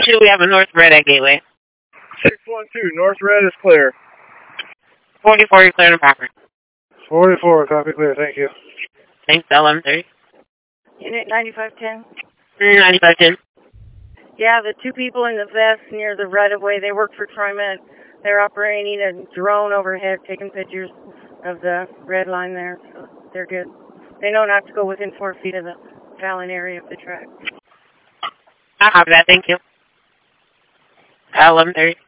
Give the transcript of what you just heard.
612, we have a North Red at Gateway. 612, North Red is clear. 44, you're clear to Packard. 44, copy clear, thank you. Thanks, LM30. Unit 9510. 9510. Yeah, the two people in the vest near the right-of-way, they work for TriMet. They're operating a drone overhead, taking pictures of the red line there, so they're good. They know not to go within 4 feet of the Fallon area of the track. I copy that, thank you. LM30.